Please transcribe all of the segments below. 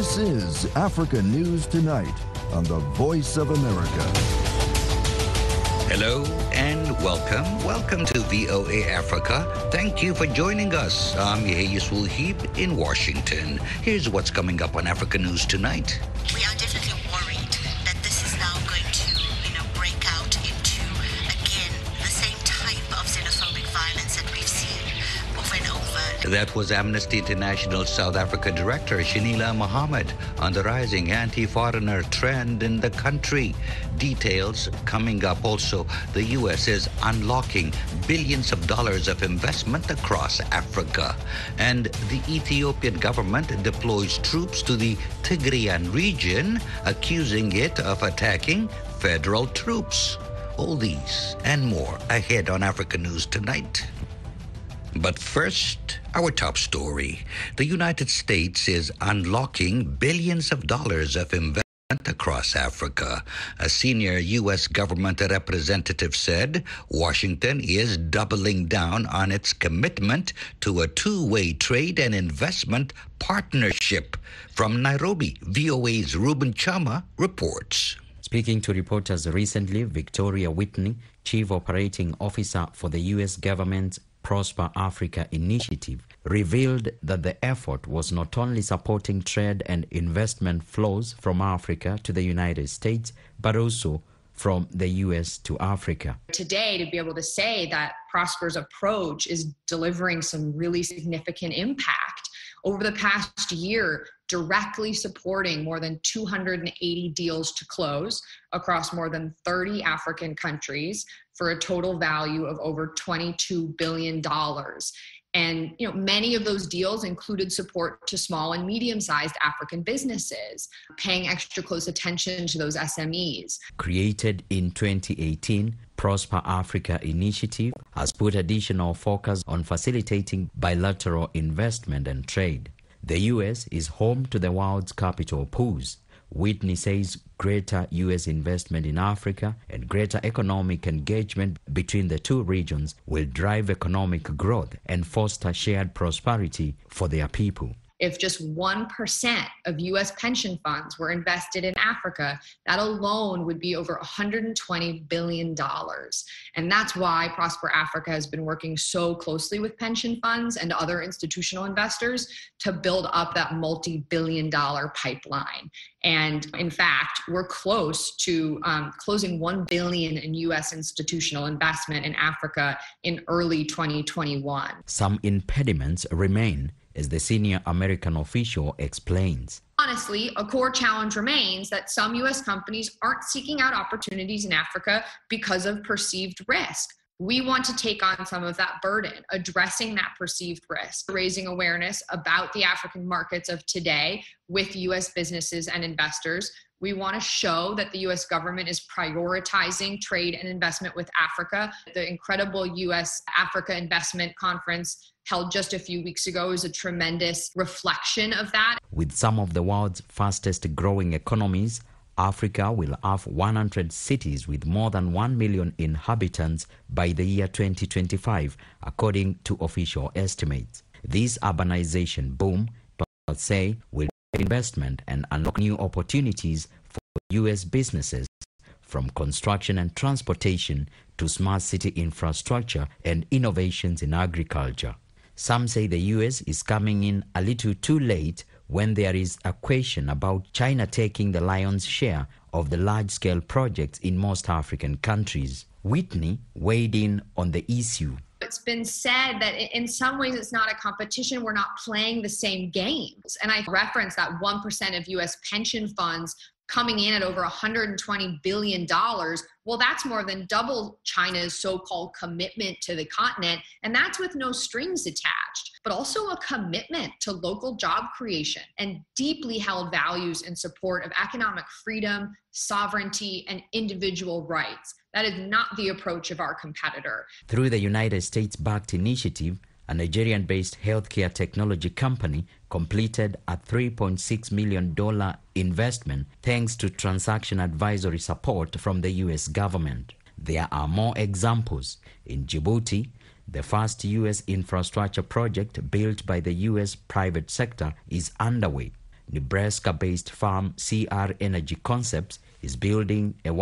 This is Africa News Tonight on the Voice of America. Hello and welcome. Welcome to VOA Africa. Thank you for joining us. I'm Yeheyes Wulhib in Washington. Here's what's coming up on Africa News Tonight. We are definitely worried that this is now going to, break out into, again, the same type of xenophobic violence that we've seen over and over. That was Amnesty International South Africa Director Shanila Mohammed on the rising anti-foreigner trend in the country. Details coming up. Also, the U.S. is unlocking billions of dollars of investment across Africa. And the Ethiopian government deploys troops to the Tigrayan region, accusing it of attacking federal troops. All these and more ahead on Africa News Tonight. But first, our top story. The United States is unlocking billions of dollars of investment across Africa. A senior U.S. government representative said Washington is doubling down on its commitment to a two-way trade and investment partnership. From Nairobi, VOA's Ruben Chama reports. Speaking to reporters recently, Victoria Whitney, Chief Operating Officer for the U.S. government's Prosper Africa initiative, revealed that the effort was not only supporting trade and investment flows from Africa to the United States, but also from the U.S. to Africa. Today, to be able to say that Prosper's approach is delivering some really significant impact over the past year, directly supporting more than 280 deals to close across more than 30 African countries for a total value of over $22 billion. And many of those deals included support to small and medium-sized African businesses, paying extra close attention to those SMEs. Created in 2018, Prosper Africa initiative has put additional focus on facilitating bilateral investment and trade. The U.S. is home to the world's capital pools. Whitney says greater U.S. investment in Africa and greater economic engagement between the two regions will drive economic growth and foster shared prosperity for their people. If just 1% of U.S. pension funds were invested in Africa, that alone would be over $120 billion. And that's why Prosper Africa has been working so closely with pension funds and other institutional investors to build up that multi-billion-dollar pipeline. And in fact, we're close to closing $1 billion in U.S. institutional investment in Africa in early 2021. Some impediments remain, as the senior American official explains. Honestly, a core challenge remains that some U.S. companies aren't seeking out opportunities in Africa because of perceived risk. We want to take on some of that burden, addressing that perceived risk, raising awareness about the African markets of today with U.S. businesses and investors. We want to show that the U.S. government is prioritizing trade and investment with Africa. The incredible U.S. Africa Investment Conference held just a few weeks ago is a tremendous reflection of that. With some of the world's fastest growing economies, Africa will have 100 cities with more than 1 million inhabitants by the year 2025, according to official estimates. This urbanization boom, people say, will investment and unlock new opportunities for U.S. businesses, from construction and transportation to smart city infrastructure and innovations in agriculture. Some say the U.S. is coming in a little too late when there is a question about China taking the lion's share of the large-scale projects in most African countries. Whitney weighed in on the issue. It's been said that in some ways it's not a competition. We're not playing the same games. And I referenced that 1% of U.S. pension funds coming in at over $120 billion. Well, that's more than double China's so-called commitment to the continent. And that's with no strings attached, but also a commitment to local job creation and deeply held values in support of economic freedom, sovereignty, and individual rights. That is not the approach of our competitor. Through the United States-backed initiative, a Nigerian-based healthcare technology company completed a $3.6 million investment thanks to transaction advisory support from the U.S. government. There are more examples. In Djibouti, the first U.S. infrastructure project built by the U.S. private sector is underway. Nebraska-based firm CR Energy Concepts is building a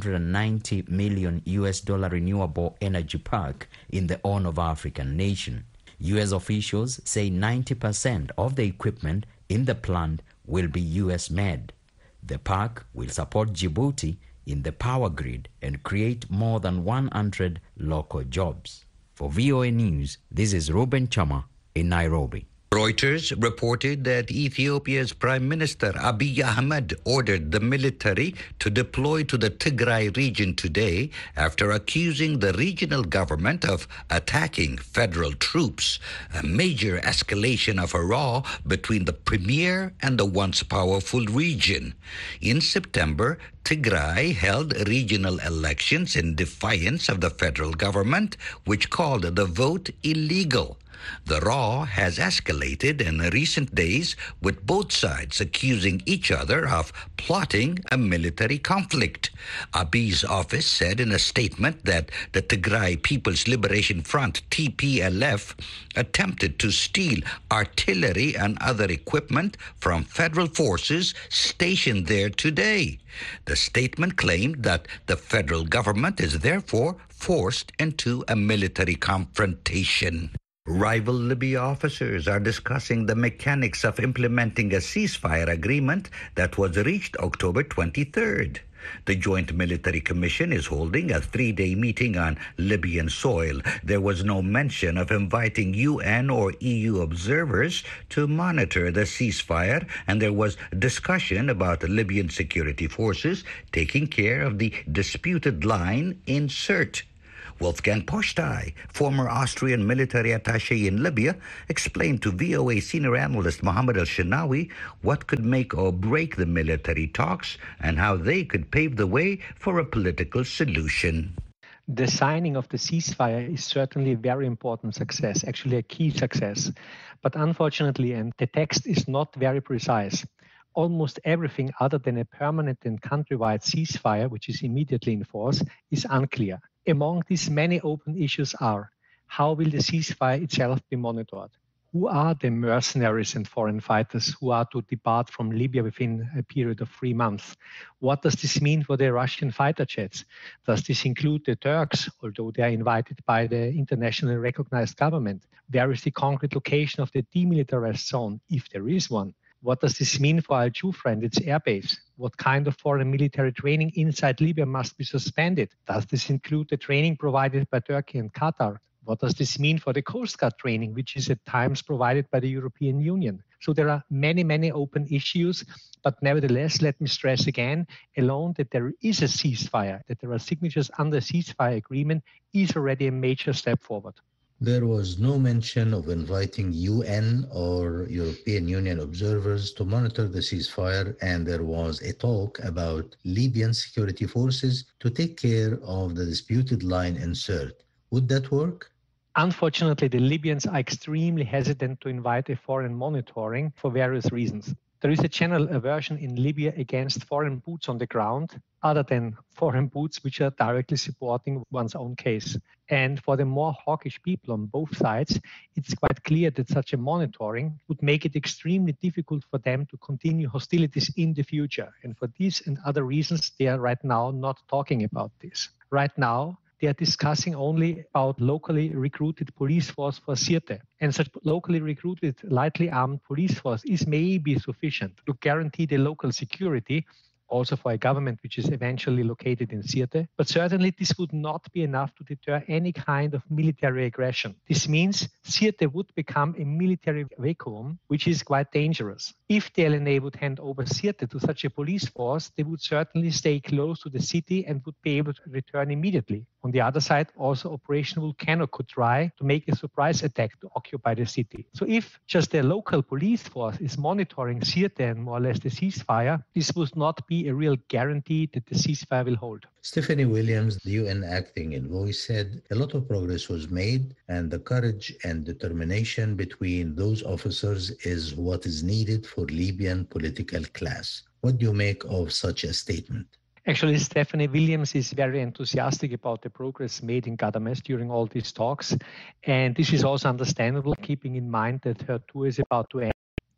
$190 million renewable energy park in the Horn of African nation. U.S. officials say 90% of the equipment in the plant will be U.S.-made. The park will support Djibouti in the power grid and create more than 100 local jobs. For VOA News, this is Ruben Chama in Nairobi. Reuters reported that Ethiopia's Prime Minister Abiy Ahmed ordered the military to deploy to the Tigray region today after accusing the regional government of attacking federal troops, a major escalation of a row between the premier and the once powerful region. In September, Tigray held regional elections in defiance of the federal government, which called the vote illegal. The row has escalated in recent days, with both sides accusing each other of plotting a military conflict. Abiy's office said in a statement that the Tigray People's Liberation Front, TPLF, attempted to steal artillery and other equipment from federal forces stationed there today. The statement claimed that the federal government is therefore forced into a military confrontation. Rival Libya officers are discussing the mechanics of implementing a ceasefire agreement that was reached October 23rd. The Joint Military Commission is holding a 3-day meeting on Libyan soil. There was no mention of inviting UN or EU observers to monitor the ceasefire, and there was discussion about the Libyan security forces taking care of the disputed line in Sirte. Wolfgang Postai, former Austrian military attaché in Libya, explained to VOA senior analyst Mohammed Al-Shinawi what could make or break the military talks and how they could pave the way for a political solution. The signing of the ceasefire is certainly a very important success, actually a key success. But unfortunately, the text is not very precise. Almost everything other than a permanent and countrywide ceasefire, which is immediately in force, is unclear. Among these many open issues are: how will the ceasefire itself be monitored? Who are the mercenaries and foreign fighters who are to depart from Libya within a period of 3 months? What does this mean for the Russian fighter jets? Does this include the Turks, although they are invited by the internationally recognized government? Where is the concrete location of the demilitarized zone, if there is one? What does this mean for Al Jufra and its airbase? What kind of foreign military training inside Libya must be suspended? Does this include the training provided by Turkey and Qatar? What does this mean for the Coast Guard training, which is at times provided by the European Union? So there are many, many open issues, but nevertheless, let me stress again, alone that there is a ceasefire, that there are signatures under a ceasefire agreement is already a major step forward. There was no mention of inviting UN or European Union observers to monitor the ceasefire, and there was a talk about Libyan security forces to take care of the disputed line in Sirte. Would that work? Unfortunately, the Libyans are extremely hesitant to invite a foreign monitoring for various reasons. There is a general aversion in Libya against foreign boots on the ground, other than foreign boots which are directly supporting one's own case. And for the more hawkish people on both sides, it's quite clear that such a monitoring would make it extremely difficult for them to continue hostilities in the future. And for these and other reasons, they are right now not talking about this. Right now, they are discussing only about locally recruited police force for Sirte. And such locally recruited, lightly armed police force is maybe sufficient to guarantee the local security, also for a government which is eventually located in Sirte. But certainly this would not be enough to deter any kind of military aggression. This means Sirte would become a military vacuum, which is quite dangerous. If the LNA would hand over Sirte to such a police force, they would certainly stay close to the city and would be able to return immediately. On the other side, also Operation Volcano could try to make a surprise attack to occupy the city. So if just the local police force is monitoring Sirte and more or less the ceasefire, this would not be a real guarantee that the ceasefire will hold. Stephanie Williams, the UN acting envoy, said a lot of progress was made and the courage and determination between those officers is what is needed for Libyan political class. What do you make of such a statement? Actually, Stephanie Williams is very enthusiastic about the progress made in Gadames during all these talks. And this is also understandable, keeping in mind that her tour is about to end.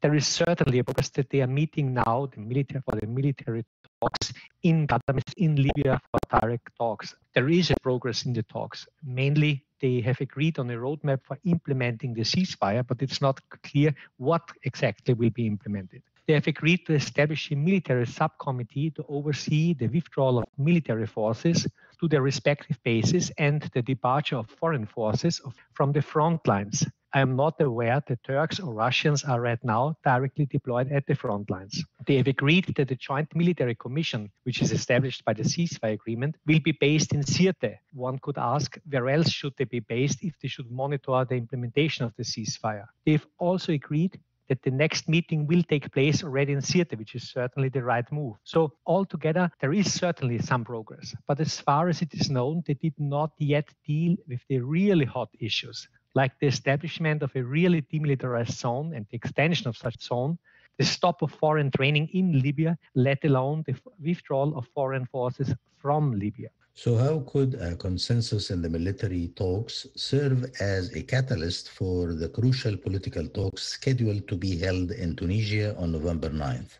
There is certainly a progress that they are meeting now, the military talks in governments in Libya for direct talks. There is a progress in the talks. Mainly, they have agreed on a roadmap for implementing the ceasefire, but it's not clear what exactly will be implemented. They have agreed to establish a military subcommittee to oversee the withdrawal of military forces to their respective bases and the departure of foreign forces from the front lines. I am not aware that Turks or Russians are right now directly deployed at the front lines. They have agreed that the Joint Military Commission, which is established by the ceasefire agreement, will be based in Sirte. One could ask, where else should they be based if they should monitor the implementation of the ceasefire? They've also agreed that the next meeting will take place already in Sirte, which is certainly the right move. So altogether, there is certainly some progress. But as far as it is known, they did not yet deal with the really hot issues, like the establishment of a really demilitarized zone and the extension of such zone, the stop of foreign training in Libya, let alone the withdrawal of foreign forces from Libya. So how could a consensus in the military talks serve as a catalyst for the crucial political talks scheduled to be held in Tunisia on November 9th?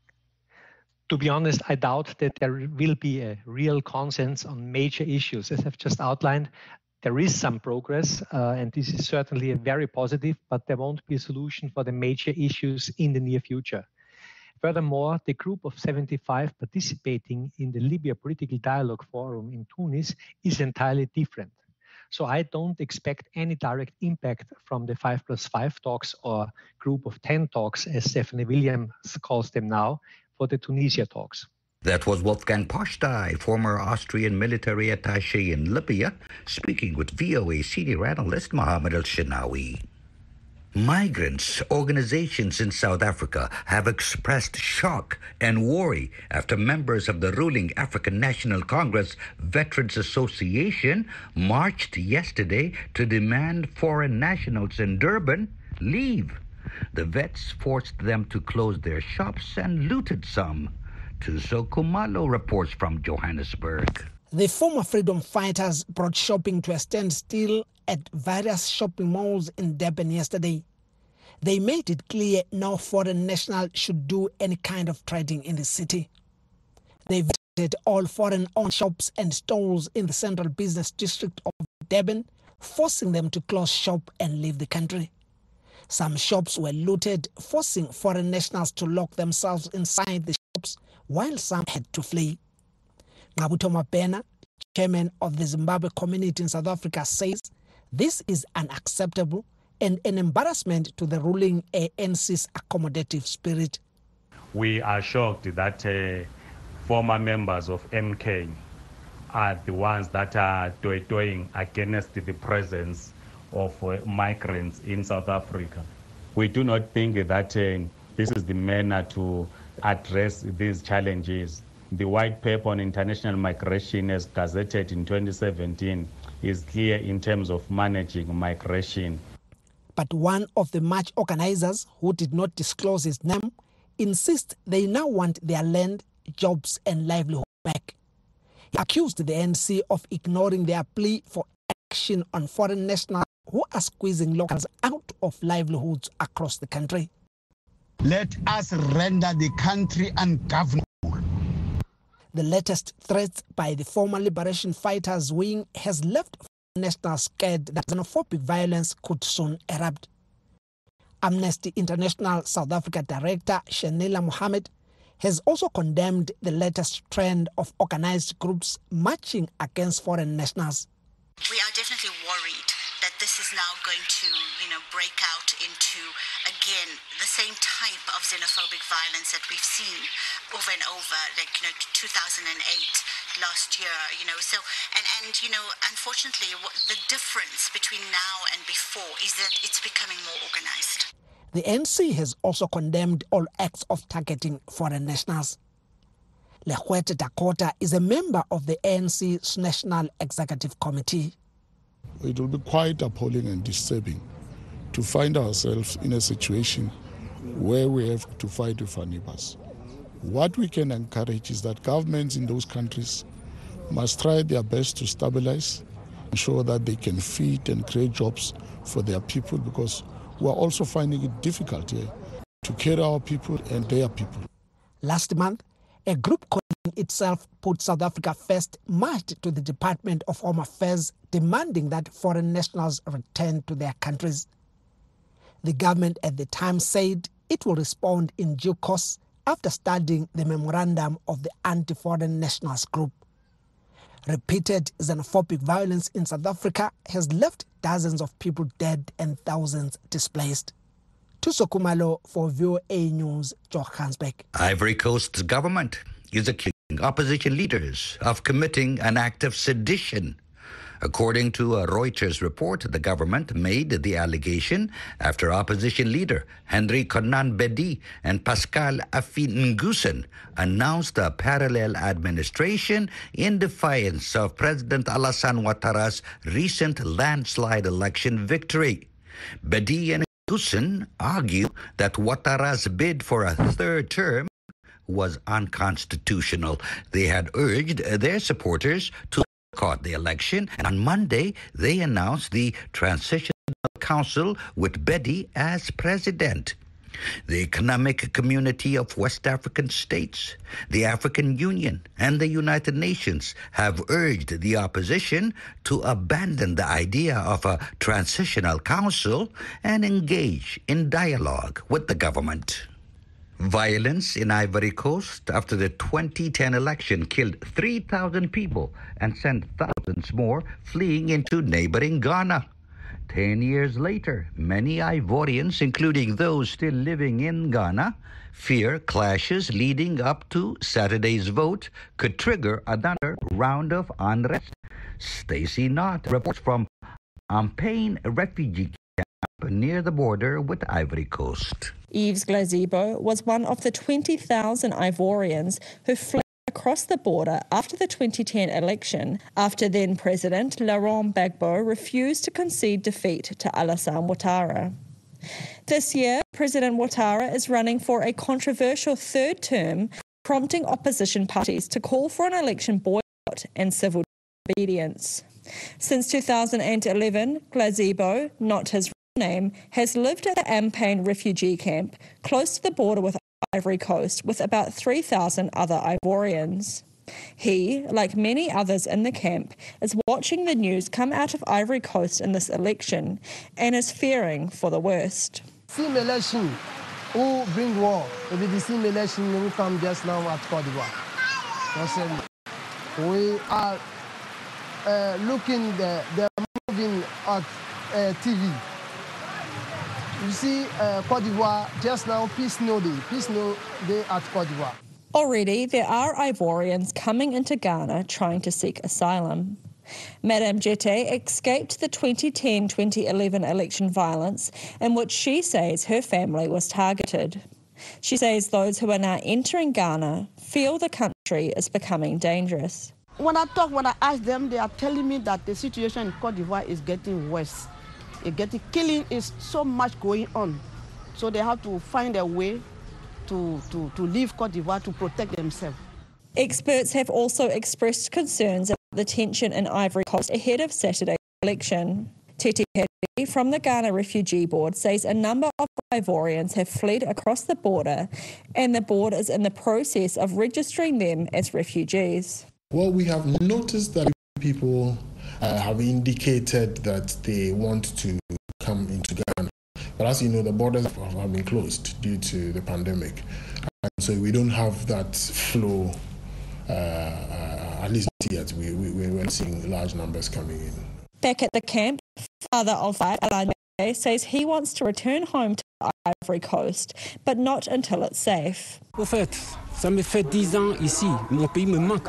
To be honest, I doubt that there will be a real consensus on major issues. As I've just outlined, there is some progress, and this is certainly a very positive, but there won't be a solution for the major issues in the near future. Furthermore, the group of 75 participating in the Libya Political Dialogue Forum in Tunis is entirely different. So I don't expect any direct impact from the 5+5 talks or group of 10 talks, as Stephanie Williams calls them now, for the Tunisia talks. That was Wolfgang Postai, former Austrian military attaché in Libya, speaking with VOA senior analyst Mohammed Al-Shinawi. Migrants' organizations in South Africa have expressed shock and worry after members of the ruling African National Congress Veterans Association marched yesterday to demand foreign nationals in Durban leave. The vets forced them to close their shops and looted some. Tuso Kumalo reports from Johannesburg. The former freedom fighters brought shopping to a standstill at various shopping malls in Durban yesterday. They made it clear no foreign national should do any kind of trading in the city. They visited all foreign-owned shops and stores in the central business district of Durban, forcing them to close shop and leave the country. Some shops were looted, forcing foreign nationals to lock themselves inside the shops, while some had to flee. Ngabuto Mabena, chairman of the Zimbabwe community in South Africa, says this is unacceptable and an embarrassment to the ruling ANC's accommodative spirit. We are shocked that former members of MK are the ones that are toying against the presence of migrants in South Africa. We do not think that this is the manner to address these challenges. The White Paper on International Migration, as gazetted in 2017, is clear in terms of managing migration. But one of the march organizers, who did not disclose his name, insists they now want their land, jobs and livelihood back. He accused the ANC of ignoring their plea for action on foreign nationals who are squeezing locals out of livelihoods across the country. Let us render the country ungovernable. The latest threat by the former liberation fighters wing has left nationals scared that xenophobic violence could soon erupt. Amnesty International South Africa Director Shanila Mohammed has also condemned the latest trend of organized groups marching against foreign nationals. We are definitely worried that this is now going to, break out into, again, the same type of xenophobic violence that we've seen over and over, 2008, last year, So, unfortunately, the difference between now and before is that it's becoming more organized. The ANC has also condemned all acts of targeting foreign nationals. Lehwete Dakota is a member of the ANC's National Executive Committee. It will be quite appalling and disturbing to find ourselves in a situation where we have to fight with our neighbors. What we can encourage is that governments in those countries must try their best to stabilize, ensure that they can feed and create jobs for their people, because we are also finding it difficult here to carry our people and their people. Last month, a group calling itself Put South Africa First marched to the Department of Home Affairs demanding that foreign nationals return to their countries. The government at the time said it will respond in due course after studying the memorandum of the Anti-Foreign Nationals Group. Repeated xenophobic violence in South Africa has left dozens of people dead and thousands displaced. Thuso Khumalo for VOA News, Johannesburg. Ivory Coast's government is accusing opposition leaders of committing an act of sedition. According to a Reuters report, the government made the allegation after opposition leader Henry Konan Bedi and Pascal Affi N'Guessan announced a parallel administration in defiance of President Alassane Ouattara's recent landslide election victory. Bedi and N'Guessan argue that Ouattara's bid for a third term was unconstitutional. They had urged their supporters to boycott the election, and on Monday they announced the Transitional Council with Bedi as president. The Economic Community of West African States, the African Union, and the United Nations have urged the opposition to abandon the idea of a transitional council and engage in dialogue with the government. Violence in Ivory Coast after the 2010 election killed 3,000 people and sent thousands more fleeing into neighboring Ghana. 10 years later, many Ivorians, including those still living in Ghana, fear clashes leading up to Saturday's vote could trigger another round of unrest. Stacey Knott reports from Ampain refugee camp near the border with Ivory Coast. Yves Glazebo was one of the 20,000 Ivorians who fled across the border after the 2010 election, after then-President Laurent Gbagbo refused to concede defeat to Alassane Ouattara. This year, President Ouattara is running for a controversial third term, prompting opposition parties to call for an election boycott and civil disobedience. Since 2011, Glazebo, not his name, has lived at the Ampain refugee camp close to the border with Ivory Coast with about 3,000 other Ivorians. He, like many others in the camp, is watching the news come out of Ivory Coast in this election and is fearing for the worst. Same election who bring war will be the same election who come just now at Côte d'Ivoire. We are looking, they're moving at TV. You see, Côte d'Ivoire, just now, peace no day at Côte d'Ivoire. Already, there are Ivorians coming into Ghana trying to seek asylum. Madame Jete escaped the 2010-2011 election violence in which she says her family was targeted. She says those who are now entering Ghana feel the country is becoming dangerous. When I ask them, they are telling me that the situation in Côte d'Ivoire is getting worse. Killing is so much going on. So they have to find a way to leave Côte d'Ivoire to protect themselves. Experts have also expressed concerns about the tension in Ivory Coast ahead of Saturday's election. Tete Peri from the Ghana Refugee Board says a number of Ivorians have fled across the border and the board is in the process of registering them as refugees. Well, we have noticed that people have indicated that they want to come into Ghana. But as you know, the borders have been closed due to the pandemic. And so we don't have that flow, at least yet. We're seeing large numbers coming in. Back at the camp, Father Alfred Alane says he wants to return home to Ivory Coast, but not until it's safe. Au fait, ça me fait 10 ans ici. Mon pays me manque.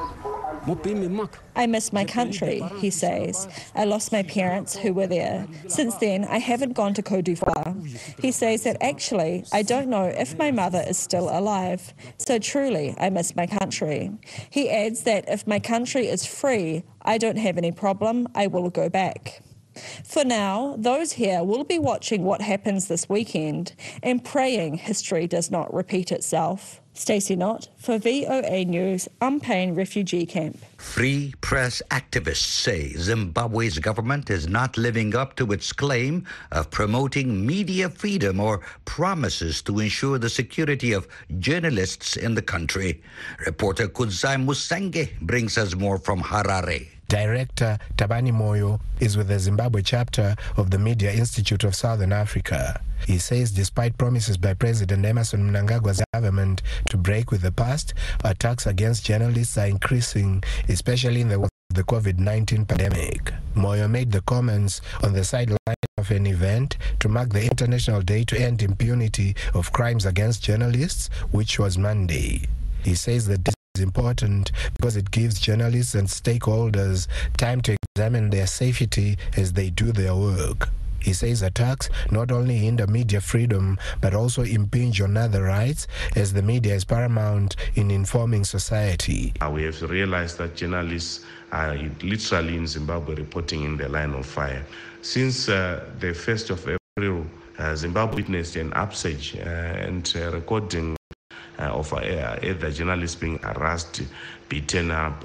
I miss my country, he says. I lost my parents who were there. Since then, I haven't gone to Côte d'Ivoire. He says that actually, I don't know if my mother is still alive. So truly, I miss my country. He adds that if my country is free, I don't have any problem, I will go back. For now, those here will be watching what happens this weekend and praying history does not repeat itself. Stacey Knott for VOA News, Umpane Refugee Camp. Free press activists say Zimbabwe's government is not living up to its claim of promoting media freedom or promises to ensure the security of journalists in the country. Reporter Kudzai Musenge brings us more from Harare. Director Tabani Moyo is with the Zimbabwe chapter of the Media Institute of Southern Africa. He says despite promises by President Emmerson Mnangagwa's government to break with the past, attacks against journalists are increasing, especially in the COVID-19 pandemic. Moyo made the comments on the sideline of an event to mark the International Day to End Impunity of Crimes Against Journalists, which was Monday. He says that this is important because it gives journalists and stakeholders time to examine their safety as they do their work. He says attacks not only hinder media freedom but also impinge on other rights, as the media is paramount in informing society. We have realized that journalists are literally in Zimbabwe reporting in the line of fire. Since the 1st of April, Zimbabwe witnessed an upsurge and recording of either journalists being harassed, beaten up,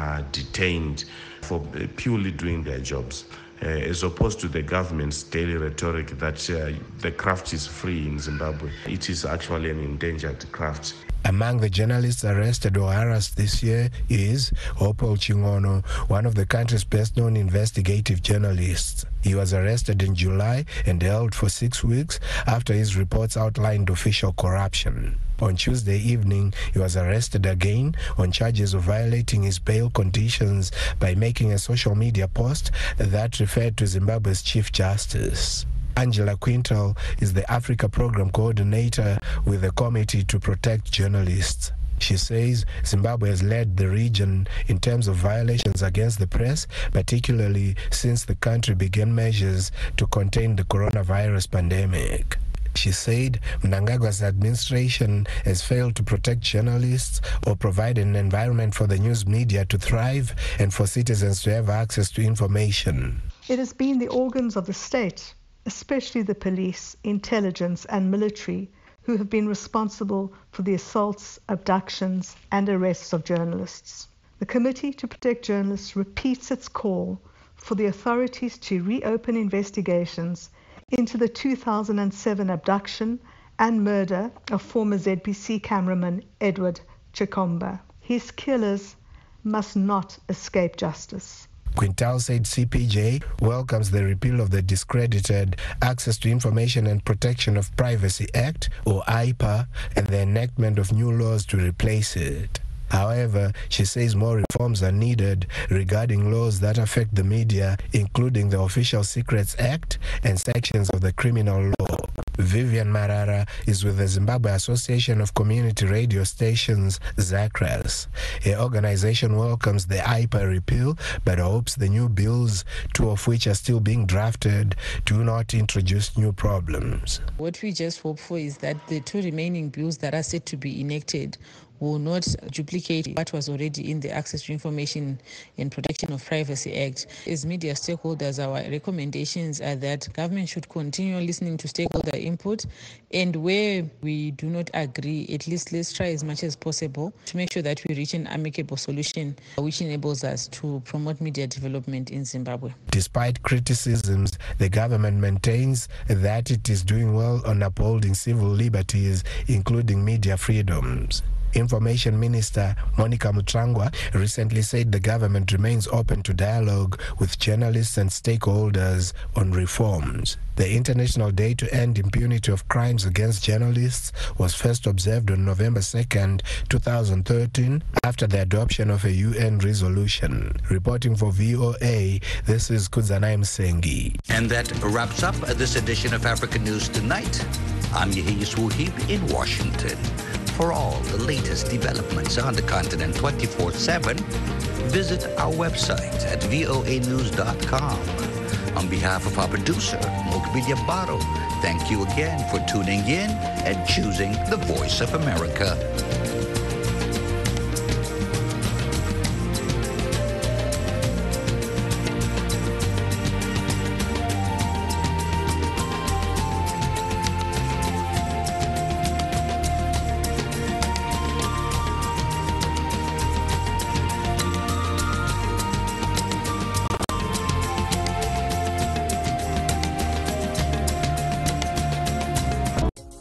detained for purely doing their jobs, as opposed to the government's daily rhetoric that the craft is free in Zimbabwe. It is actually an endangered craft. Among the journalists arrested or harassed this year is Opal Chingono, one of the country's best-known investigative journalists. He was arrested in July and held for 6 weeks after his reports outlined official corruption. On Tuesday evening, he was arrested again on charges of violating his bail conditions by making a social media post that referred to Zimbabwe's Chief Justice. Angela Quintal is the Africa Program Coordinator with the Committee to Protect Journalists. She says Zimbabwe has led the region in terms of violations against the press, particularly since the country began measures to contain the coronavirus pandemic. She said Mnangagwa's administration has failed to protect journalists or provide an environment for the news media to thrive and for citizens to have access to information. It has been the organs of the state, especially the police, intelligence and military, who have been responsible for the assaults, abductions and arrests of journalists. The Committee to Protect Journalists repeats its call for the authorities to reopen investigations into the 2007 abduction and murder of former ZBC cameraman Edward Chikomba. His killers must not escape justice. Quintal said CPJ welcomes the repeal of the discredited Access to Information and Protection of Privacy Act, or IPA, and the enactment of new laws to replace it. However, she says more reforms are needed regarding laws that affect the media, including the Official Secrets Act and sections of the criminal law. Vivian Marara is with the Zimbabwe Association of Community Radio Stations, ZACRAS. Her organization welcomes the IPA repeal, but hopes the new bills, 2 of which are still being drafted, do not introduce new problems. What we just hope for is that the 2 remaining bills that are set to be enacted will not duplicate what was already in the Access to Information and Protection of Privacy Act. As media stakeholders, our recommendations are that government should continue listening to stakeholder input, and where we do not agree, at least let's try as much as possible to make sure that we reach an amicable solution which enables us to promote media development in Zimbabwe. Despite criticisms, the government maintains that it is doing well on upholding civil liberties, including media freedoms. Information Minister Monica Mutrangwa recently said the government remains open to dialogue with journalists and stakeholders on reforms. The International Day to End Impunity of Crimes Against Journalists was first observed on November 2nd, 2013, after the adoption of a UN resolution. Reporting for VOA, this is Kudzanai Msengi. And that wraps up this edition of African News Tonight. I'm Yehiyas Wuhib in Washington. For all the latest developments on the continent 24/7, visit our website at voanews.com. On behalf of our producer, Mokbidia Baro, thank you again for tuning in and choosing the Voice of America.